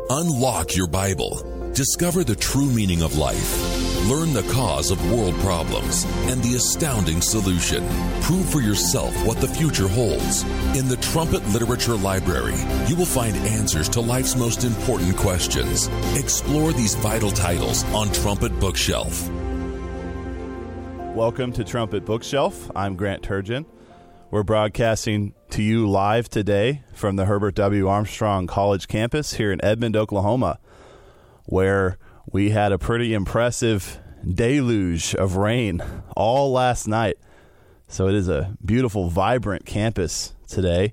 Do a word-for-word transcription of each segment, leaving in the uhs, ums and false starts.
Unlock your Bible. Discover the true meaning of life. Learn the cause of world problems and the astounding solution. Prove for yourself what the future holds. In the Trumpet Literature Library, you will find answers to life's most important questions. Explore these vital titles on Trumpet Bookshelf. Welcome to Trumpet Bookshelf. I'm Grant Turgeon. We're broadcasting to you live today from the Herbert W. Armstrong College campus here in Edmond, Oklahoma, where we had a pretty impressive deluge of rain all last night. So it is a beautiful, vibrant campus today.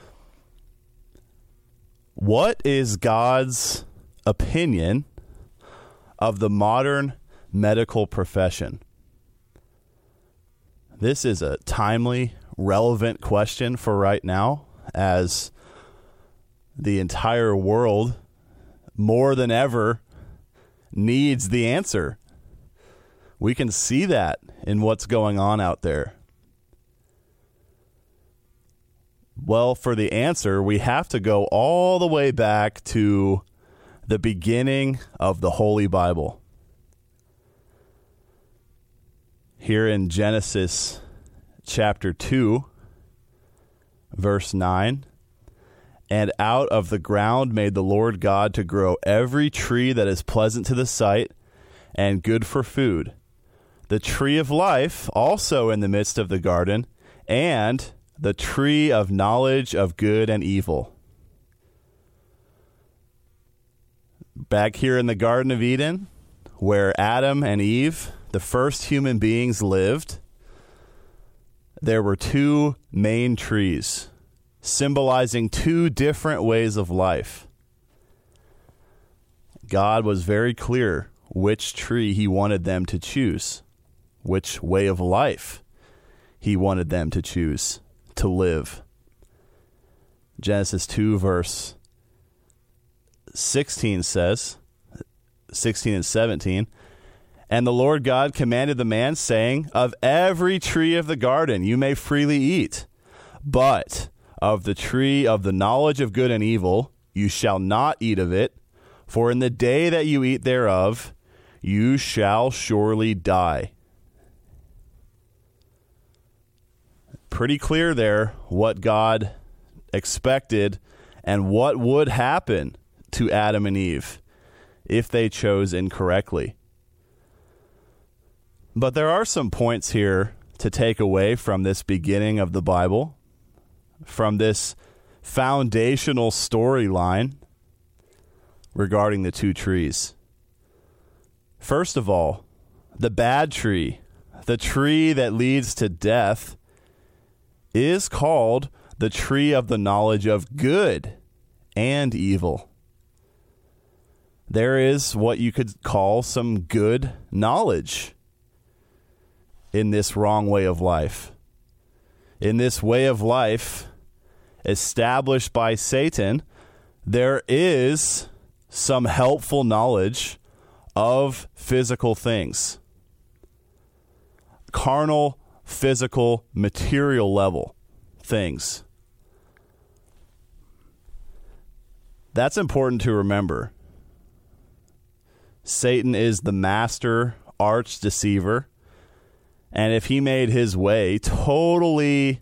What is God's opinion of the modern medical profession? This is a timely, relevant question for right now, as the entire world, more than ever, needs the answer. We can see that in what's going on out there. Well, for the answer, we have to go all the way back to the beginning of the Holy Bible. Here in Genesis chapter two, verse nine, and out of the ground made the Lord God to grow every tree that is pleasant to the sight and good for food, the tree of life also in the midst of the garden, and the tree of knowledge of good and evil. Back here in the Garden of Eden, where Adam and Eve, the first human beings, lived, there were two main trees symbolizing two different ways of life. God was very clear which tree he wanted them to choose, which way of life he wanted them to choose to live. Genesis two, verse sixteen says, sixteen and seventeen, and the Lord God commanded the man, saying, of every tree of the garden you may freely eat, but of the tree of the knowledge of good and evil you shall not eat of it, for in the day that you eat thereof you shall surely die. Pretty clear there what God expected and what would happen to Adam and Eve if they chose incorrectly. But there are some points here to take away from this beginning of the Bible, from this foundational storyline regarding the two trees. First of all, the bad tree, the tree that leads to death, is called the tree of the knowledge of good and evil. There is what you could call some good knowledge in this wrong way of life. In this way of life established by Satan, there is some helpful knowledge of physical things. Carnal, physical, material level things. That's important to remember. Satan is the master arch deceiver. And if he made his way totally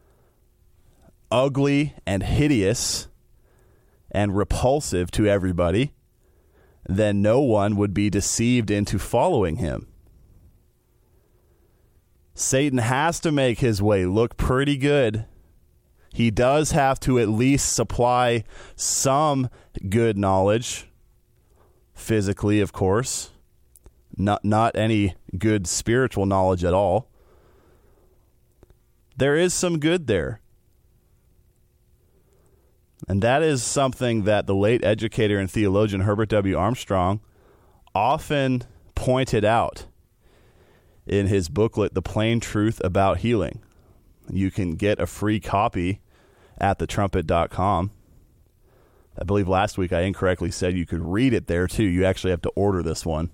ugly and hideous and repulsive to everybody, then no one would be deceived into following him. Satan has to make his way look pretty good. He does have to at least supply some good knowledge, physically, of course. Not not any good spiritual knowledge at all. There is some good there. And that is something that the late educator and theologian Herbert W. Armstrong often pointed out in his booklet, The Plain Truth About Healing. You can get a free copy at the trumpet dot com. I believe last week I incorrectly said you could read it there too. You actually have to order this one.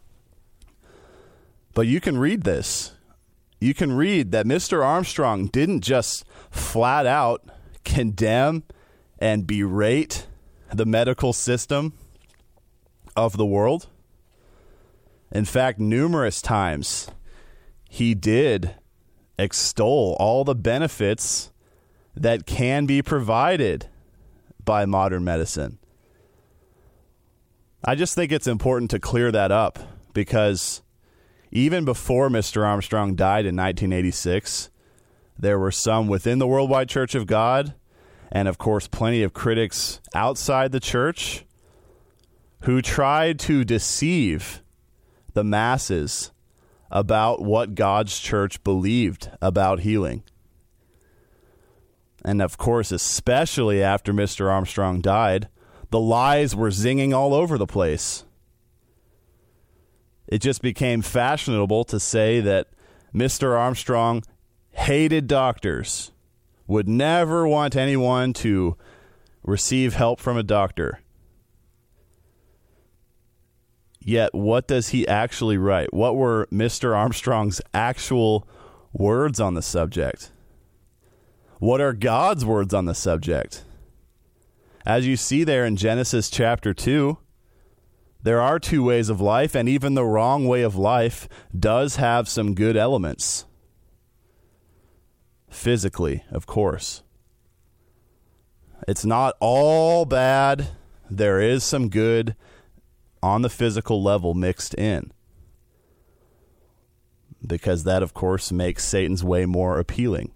But you can read this. You can read that Mister Armstrong didn't just flat out condemn and berate the medical system of the world. In fact, numerous times he did extol all the benefits that can be provided by modern medicine. I just think it's important to clear that up, because even before Mister Armstrong died in nineteen eighty-six, there were some within the Worldwide Church of God, and of course plenty of critics outside the church, who tried to deceive the masses about what God's church believed about healing. And of course, especially after Mister Armstrong died, the lies were zinging all over the place. It just became fashionable to say that Mister Armstrong hated doctors, would never want anyone to receive help from a doctor. Yet, what does he actually write? What were Mister Armstrong's actual words on the subject? What are God's words on the subject? As you see there in Genesis chapter two, there are two ways of life, and even the wrong way of life does have some good elements. Physically, of course. It's not all bad. There is some good on the physical level mixed in, because that, of course, makes Satan's way more appealing.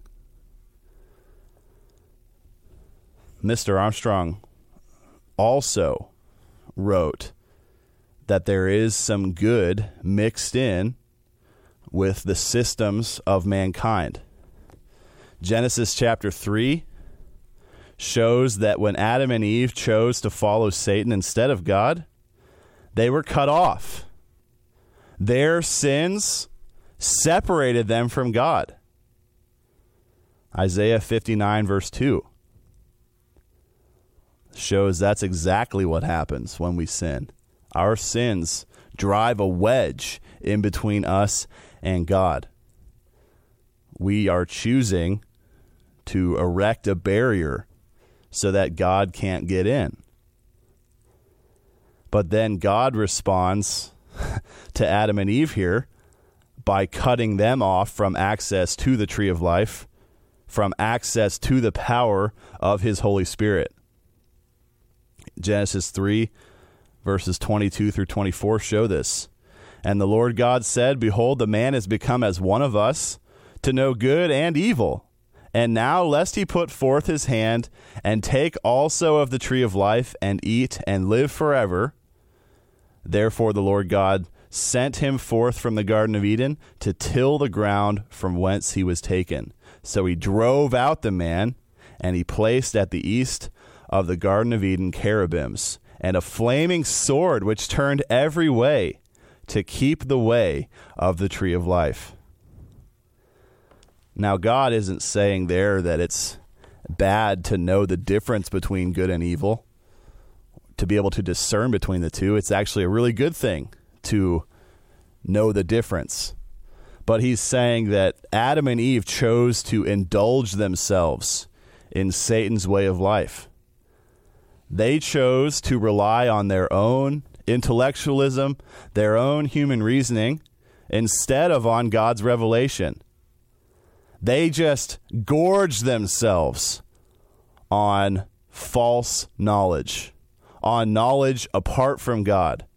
Mister Armstrong also wrote that there is some good mixed in with the systems of mankind. Genesis chapter three shows that when Adam and Eve chose to follow Satan instead of God, they were cut off. Their sins separated them from God. Isaiah fifty-nine verse two shows that's exactly what happens when we sin. Our sins drive a wedge in between us and God. We are choosing to erect a barrier so that God can't get in. But then God responds to Adam and Eve here by cutting them off from access to the tree of life, from access to the power of his Holy Spirit. Genesis three, verses twenty-two through twenty-four show this. And the Lord God said, Behold, the man is become as one of us, to know good and evil. And now, lest he put forth his hand, and take also of the tree of life, and eat, and live forever. Therefore the Lord God sent him forth from the Garden of Eden to till the ground from whence he was taken. So he drove out the man, and he placed at the east of the Garden of Eden cherubims, and a flaming sword which turned every way to keep the way of the tree of life. Now, God isn't saying there that it's bad to know the difference between good and evil, to be able to discern between the two. It's actually a really good thing to know the difference. But he's saying that Adam and Eve chose to indulge themselves in Satan's way of life. They chose to rely on their own intellectualism, their own human reasoning, instead of on God's revelation. They just gorged themselves on false knowledge, on knowledge apart from God.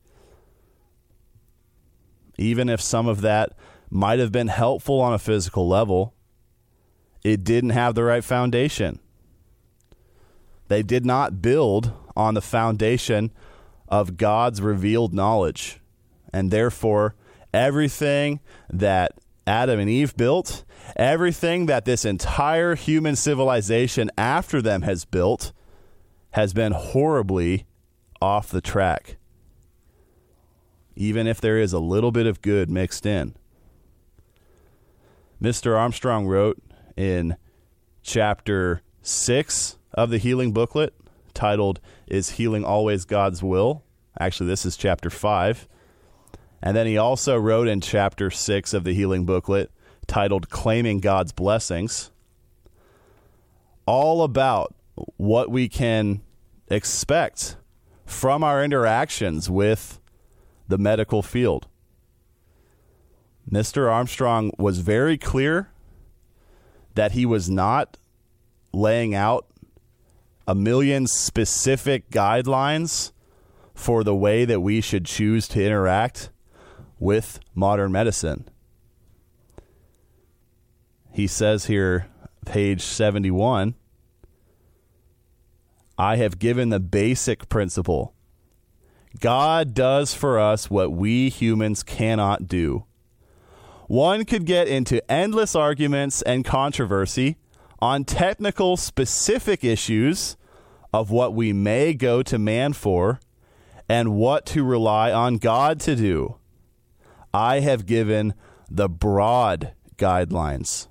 Even if some of that might have been helpful on a physical level, it didn't have the right foundation. They did not build on the foundation of God's revealed knowledge. And therefore, everything that Adam and Eve built, everything that this entire human civilization after them has built, has been horribly off the track, even if there is a little bit of good mixed in. Mister Armstrong wrote in chapter six of the healing booklet, titled, Is Healing Always God's Will? Actually, this is chapter five. And then he also wrote in chapter six of the healing booklet, titled Claiming God's Blessings, all about what we can expect from our interactions with the medical field. Mister Armstrong was very clear that he was not laying out a million specific guidelines for the way that we should choose to interact with modern medicine. He says here, page seventy-one, I have given the basic principle. God does for us what we humans cannot do. One could get into endless arguments and controversy on technical specific issues of what we may go to man for and what to rely on God to do. I have given the broad guidelines.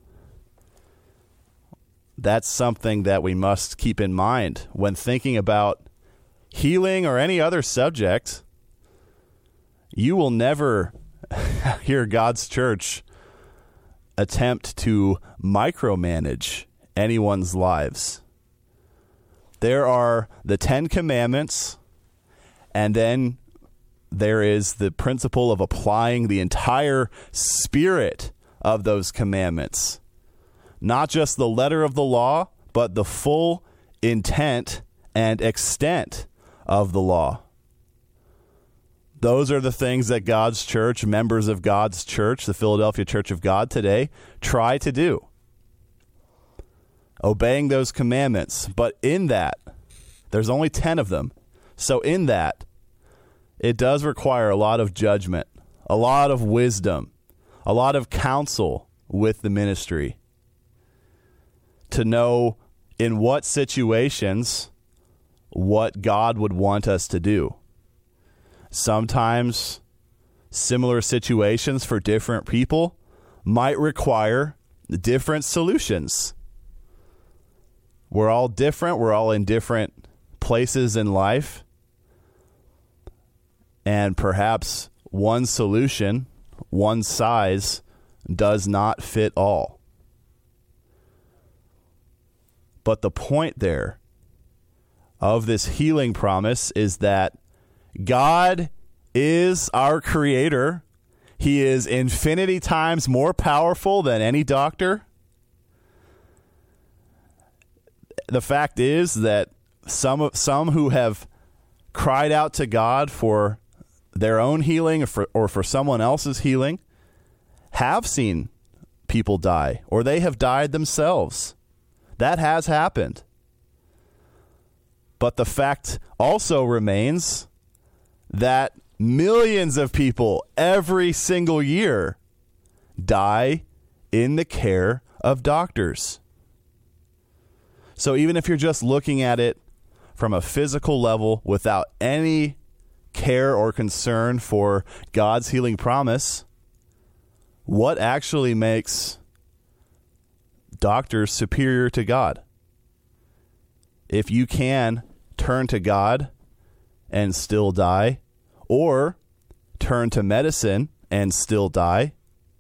That's something that we must keep in mind when thinking about healing or any other subject. You will never hear God's church attempt to micromanage anyone's lives. There are the Ten Commandments, and then there is the principle of applying the entire spirit of those commandments. Not just the letter of the law, but the full intent and extent of the law. Those are the things that God's church, members of God's church, the Philadelphia Church of God today, try to do. Obeying those commandments. But in that, there's only ten of them. So in that, it does require a lot of judgment, a lot of wisdom, a lot of counsel with the ministry to know in what situations what God would want us to do. Sometimes similar situations for different people might require different solutions. We're all different. We're all in different places in life. And perhaps one solution, one size, does not fit all. But the point there of this healing promise is that God is our creator. He is infinity times more powerful than any doctor. The fact is that some some who have cried out to God for their own healing or for, or for someone else's healing have seen people die, or they have died themselves. That has happened. But the fact also remains that millions of people every single year die in the care of doctors. So even if you're just looking at it from a physical level without any care or concern for God's healing promise, what actually makes doctors superior to God? If you can turn to God and still die, or turn to medicine and still die,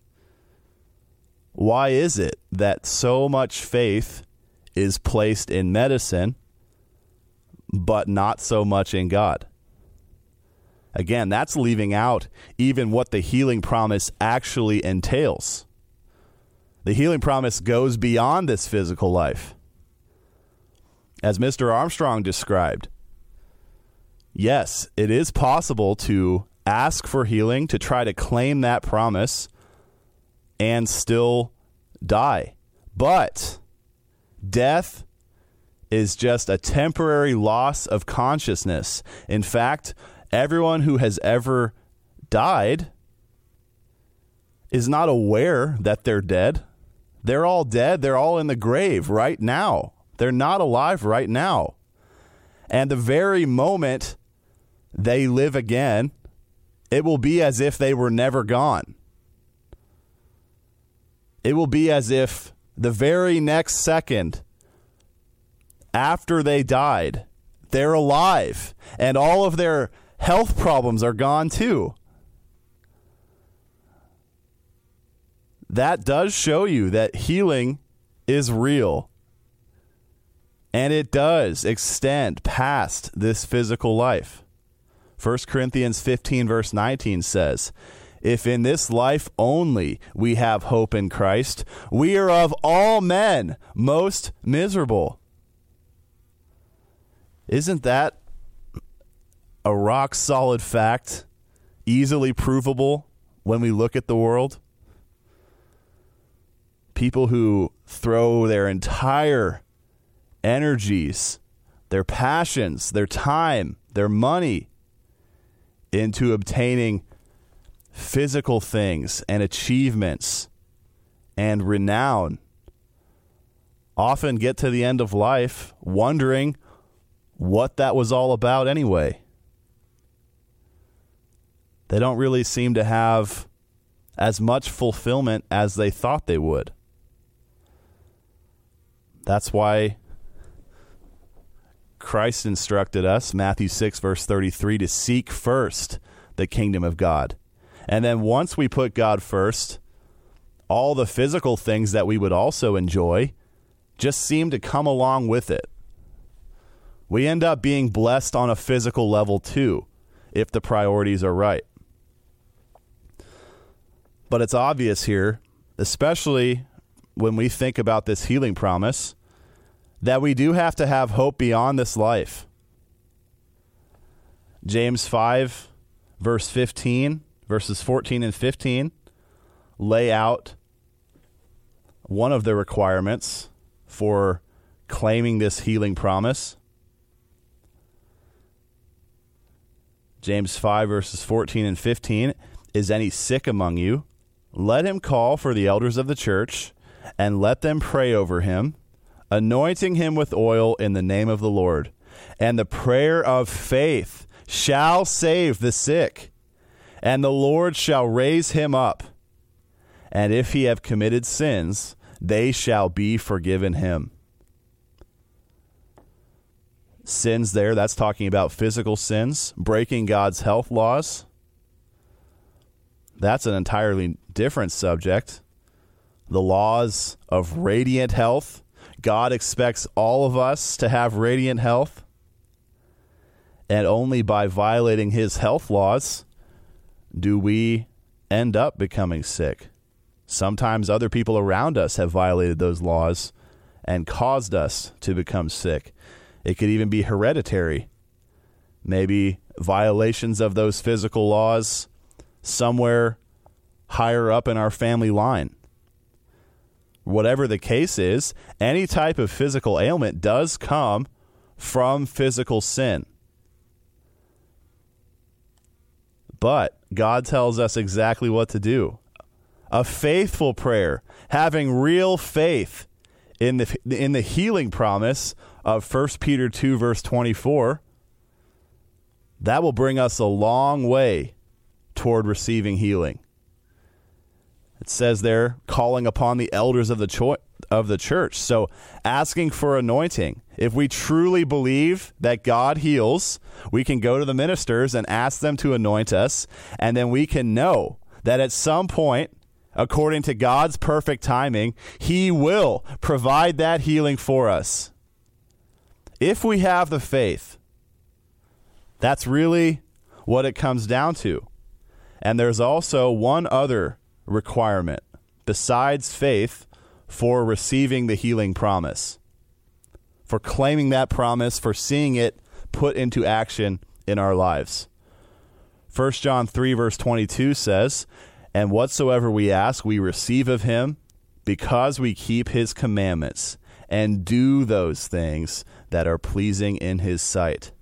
why is it that so much faith is placed in medicine, but not so much in God? Again, that's leaving out even what the healing promise actually entails. The healing promise goes beyond this physical life. As Mister Armstrong described, yes, it is possible to ask for healing, to try to claim that promise, and still die. But death is just a temporary loss of consciousness. In fact, everyone who has ever died is not aware that they're dead. They're all dead. They're all in the grave right now. They're not alive right now. And the very moment they live again, it will be as if they were never gone. It will be as if the very next second after they died, they're alive, and all of their health problems are gone too. That does show you that healing is real. And it does extend past this physical life. First Corinthians fifteen, verse nineteen says, if in this life only we have hope in Christ, we are of all men most miserable. Isn't that a rock-solid fact, easily provable when we look at the world? People who throw their entire energies, their passions, their time, their money into obtaining physical things and achievements and renown often get to the end of life wondering what that was all about anyway. They don't really seem to have as much fulfillment as they thought they would. That's why Christ instructed us, Matthew six, verse thirty-three, to seek first the kingdom of God. And then once we put God first, all the physical things that we would also enjoy just seem to come along with it. We end up being blessed on a physical level too, if the priorities are right. But it's obvious here, especially when we think about this healing promise, that we do have to have hope beyond this life. James five, verse fifteen, verses fourteen and fifteen, lay out one of the requirements for claiming this healing promise. James five, verses fourteen and fifteen, is any sick among you? Let him call for the elders of the church, and let them pray over him, anointing him with oil in the name of the Lord. And the prayer of faith shall save the sick, and the Lord shall raise him up. And if he have committed sins, they shall be forgiven him. Sins there, that's talking about physical sins, breaking God's health laws. That's an entirely different subject. The laws of radiant health. God expects all of us to have radiant health. And only by violating his health laws do we end up becoming sick. Sometimes other people around us have violated those laws and caused us to become sick. It could even be hereditary. Maybe violations of those physical laws somewhere higher up in our family line. Whatever the case is, any type of physical ailment does come from physical sin. But God tells us exactly what to do. A faithful prayer, having real faith in the in the healing promise of First Peter two, verse twenty-four, that will bring us a long way toward receiving healing. It says there, calling upon the elders of the cho- of the church. So asking for anointing. If we truly believe that God heals, we can go to the ministers and ask them to anoint us, and then we can know that at some point, according to God's perfect timing, he will provide that healing for us. If we have the faith, that's really what it comes down to. And there's also one other requirement besides faith for receiving the healing promise, for claiming that promise, for seeing it put into action in our lives. First John three, verse twenty-two says, and whatsoever we ask, we receive of him, because we keep his commandments and do those things that are pleasing in his sight.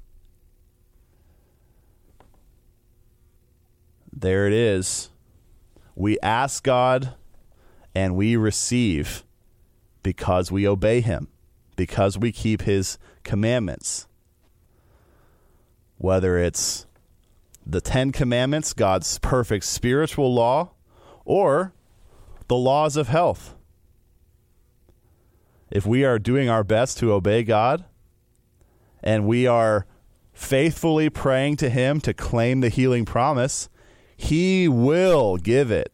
There it is. We ask God and we receive because we obey him, because we keep his commandments. Whether it's the Ten Commandments, God's perfect spiritual law, or the laws of health. If we are doing our best to obey God and we are faithfully praying to him to claim the healing promise, he will give it.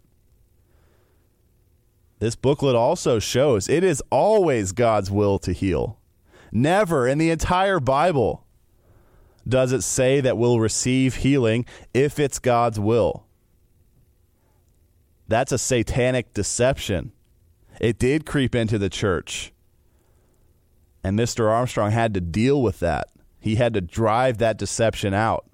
This booklet also shows it is always God's will to heal. Never in the entire Bible does it say that we'll receive healing if it's God's will. That's a satanic deception. It did creep into the church. And Mister Armstrong had to deal with that. He had to drive that deception out.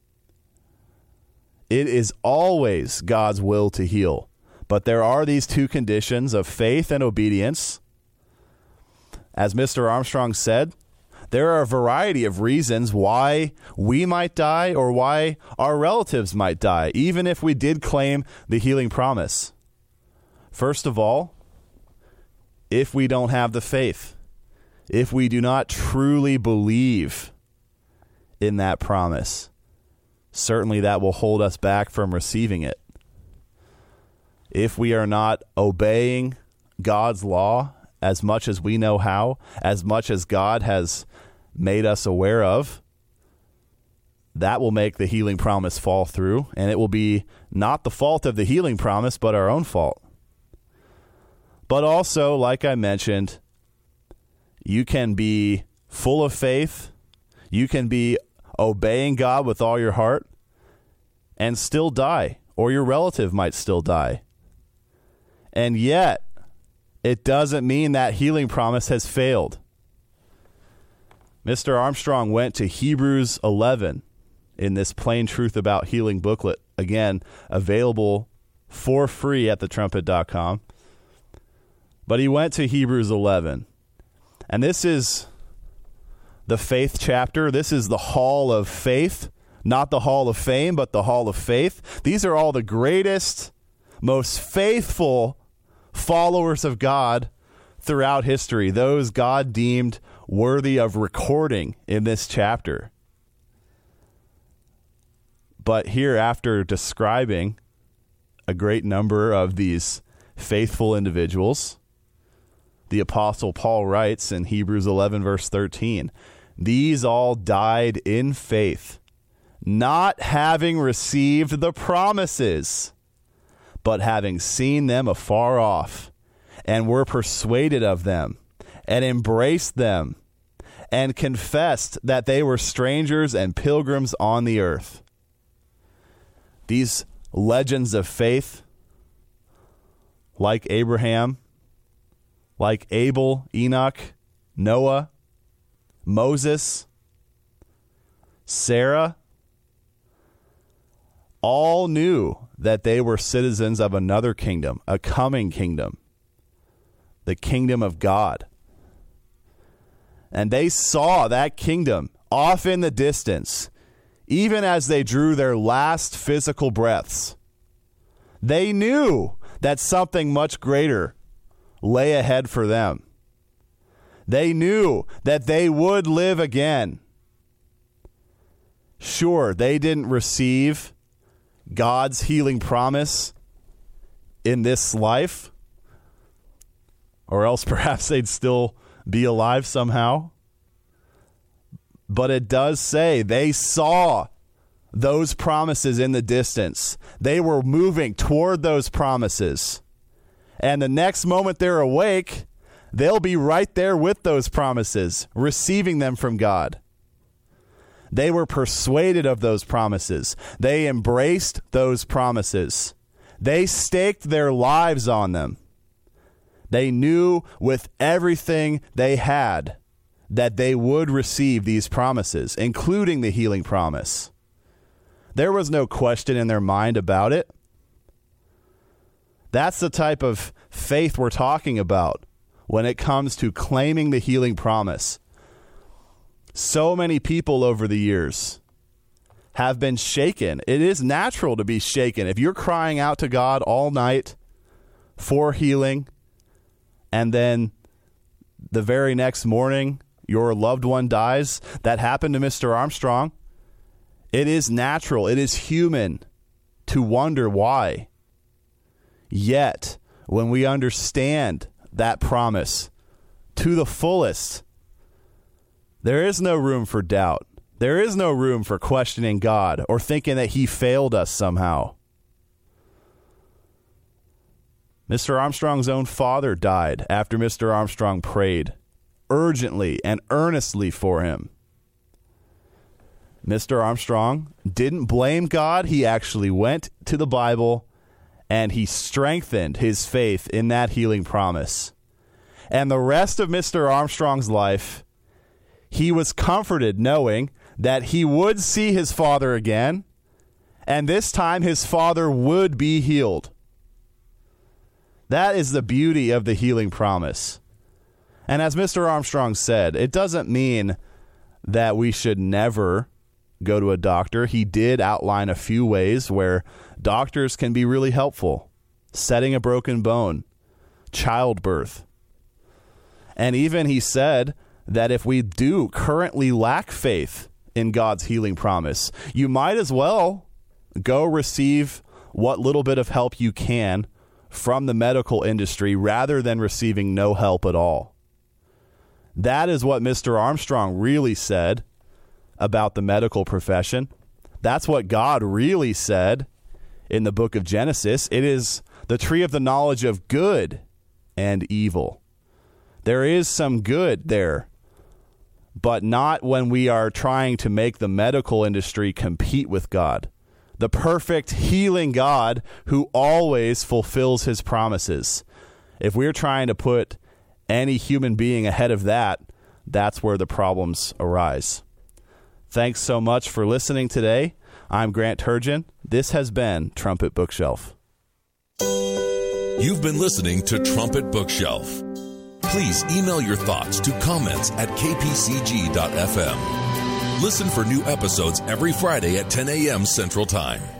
It is always God's will to heal. But there are these two conditions of faith and obedience. As Mister Armstrong said, there are a variety of reasons why we might die or why our relatives might die, even if we did claim the healing promise. First of all, if we don't have the faith, if we do not truly believe in that promise, certainly that will hold us back from receiving it. If we are not obeying God's law as much as we know how, as much as God has made us aware of, that will make the healing promise fall through, and it will be not the fault of the healing promise, but our own fault. But also, like I mentioned, you can be full of faith, you can be obeying God with all your heart, and still die, or your relative might still die. And yet, it doesn't mean that healing promise has failed. Mister Armstrong went to Hebrews eleven in this Plain Truth About Healing booklet, again, available for free at the trumpet dot com. But he went to Hebrews eleven. And this is the faith chapter. This is the hall of faith, not the hall of fame, but the hall of faith. These are all the greatest, most faithful followers of God throughout history, those God deemed worthy of recording in this chapter. But here, after describing a great number of these faithful individuals, the Apostle Paul writes in Hebrews eleven, verse thirteen, "These all died in faith, not having received the promises, but having seen them afar off, and were persuaded of them, and embraced them, and confessed that they were strangers and pilgrims on the earth." These legends of faith, like Abraham, like Abel, Enoch, Noah, Moses, Sarah, all knew that they were citizens of another kingdom, a coming kingdom, the kingdom of God. And they saw that kingdom off in the distance, even as they drew their last physical breaths. They knew that something much greater lay ahead for them. They knew that they would live again. Sure, they didn't receive God's healing promise in this life, or else perhaps they'd still be alive somehow. But it does say they saw those promises in the distance. They were moving toward those promises. And the next moment they're awake, they'll be right there with those promises, receiving them from God. They were persuaded of those promises. They embraced those promises. They staked their lives on them. They knew with everything they had that they would receive these promises, including the healing promise. There was no question in their mind about it. That's the type of faith we're talking about when it comes to claiming the healing promise. So many people over the years have been shaken. It is natural to be shaken. If you're crying out to God all night for healing, and then the very next morning your loved one dies, that happened to Mister Armstrong, it is natural, it is human to wonder why. Yet, when we understand that promise to the fullest, there is no room for doubt. There is no room for questioning God or thinking that he failed us somehow. Mister Armstrong's own father died after Mister Armstrong prayed urgently and earnestly for him. Mister Armstrong didn't blame God. He actually went to the Bible and he strengthened his faith in that healing promise. And the rest of Mister Armstrong's life, he was comforted knowing that he would see his father again, and this time his father would be healed. That is the beauty of the healing promise. And as Mister Armstrong said, it doesn't mean that we should never go to a doctor. He did outline a few ways where doctors can be really helpful. Setting a broken bone, childbirth. And even he said that if we do currently lack faith in God's healing promise, you might as well go receive what little bit of help you can from the medical industry rather than receiving no help at all. That is what Mister Armstrong really said about the medical profession. That's what God really said in the book of Genesis. It is the tree of the knowledge of good and evil. There is some good there, but not when we are trying to make the medical industry compete with God, the perfect healing God who always fulfills his promises. If we're trying to put any human being ahead of that, that's where the problems arise. Thanks so much for listening today. I'm Grant Turgeon. This has been Trumpet Bookshelf. You've been listening to Trumpet Bookshelf. Please email your thoughts to comments at k p c g dot f m. Listen for new episodes every Friday at ten a.m. Central Time.